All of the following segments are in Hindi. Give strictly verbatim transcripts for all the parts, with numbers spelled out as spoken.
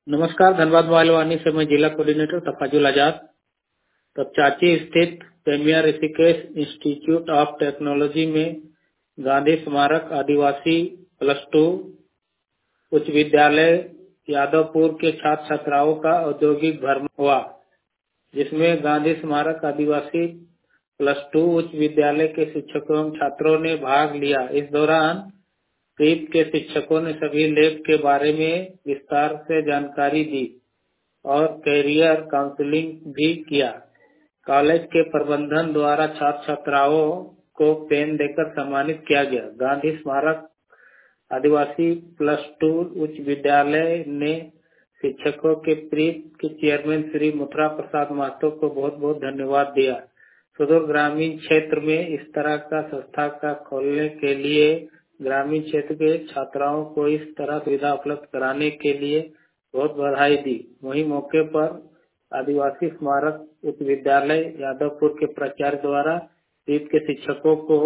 नमस्कार, धनबाद मोबाइल वाणी से मैं जिला कोऑर्डिनेटर तफाजुल आजाद। तपचाची स्थित premier Rishikesh institute of technology में गांधी स्मारक आदिवासी प्लस टू उच्च विद्यालय यादवपुर के छात्र छात्राओं का औद्योगिक भ्रमण हुआ, जिसमें गांधी स्मारक आदिवासी प्लस टू उच्च विद्यालय के शिक्षकों एवं छात्रों ने भाग लिया। इस दौरान प्रीप के शिक्षकों ने सभी लैब के बारे में विस्तार से जानकारी दी और कैरियर काउंसलिंग भी किया। कॉलेज के प्रबंधन द्वारा छात्र छात्राओं को पेन देकर सम्मानित किया गया। गांधी स्मारक आदिवासी प्लस टू उच्च विद्यालय ने शिक्षकों के प्रीप के चेयरमैन श्री मुथुरा प्रसाद महतो को बहुत बहुत धन्यवाद दिया। सुदूर ग्रामीण क्षेत्र में इस तरह का संस्था का खोलने के लिए ग्रामीण क्षेत्र के छात्राओं को इस तरह सुविधा उपलब्ध कराने के लिए बहुत बधाई दी। वहीं मौके पर आदिवासी स्मारक उच्च विद्यालय यादवपुर के प्राचार्य द्वारा प्रीप के शिक्षकों को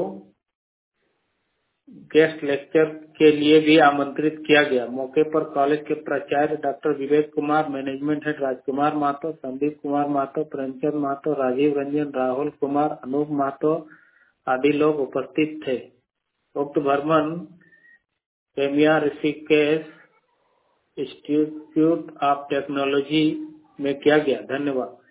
गेस्ट लेक्चर के लिए भी आमंत्रित किया गया। मौके पर कॉलेज के प्राचार्य doctor Vivek Kumar, management head Rajkumar Mahto, Sandeep Kumar Mahto, Premchand Mahto, Rajeev Ranjan, Rahul Kumar, Anoop Mahto आदि लोग उपस्थित थे। उक्त भ्रमण premier Rishikesh institute of technology में किया गया। धन्यवाद।